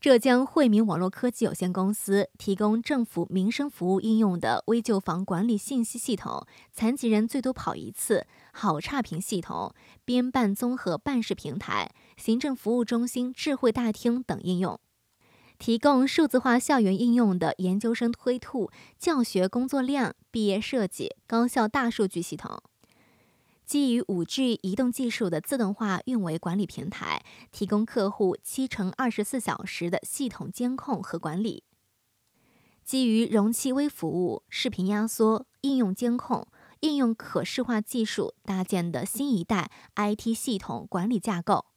浙江惠民网络科技有限公司提供政府民生服务应用的危旧房管理信息系统、残疾人最多跑一次、好差评系统、编办综合办事平台、行政服务中心智慧大厅等应用。提供数字化校园应用的研究生推兔、教学工作量、毕业设计、高校大数据系统。基于 5G 移动技术的自动化运维管理平台，提供客户7×24小时的系统监控和管理。基于容器微服务、视频压缩、应用监控、应用可视化技术搭建的新一代 IT 系统管理架构。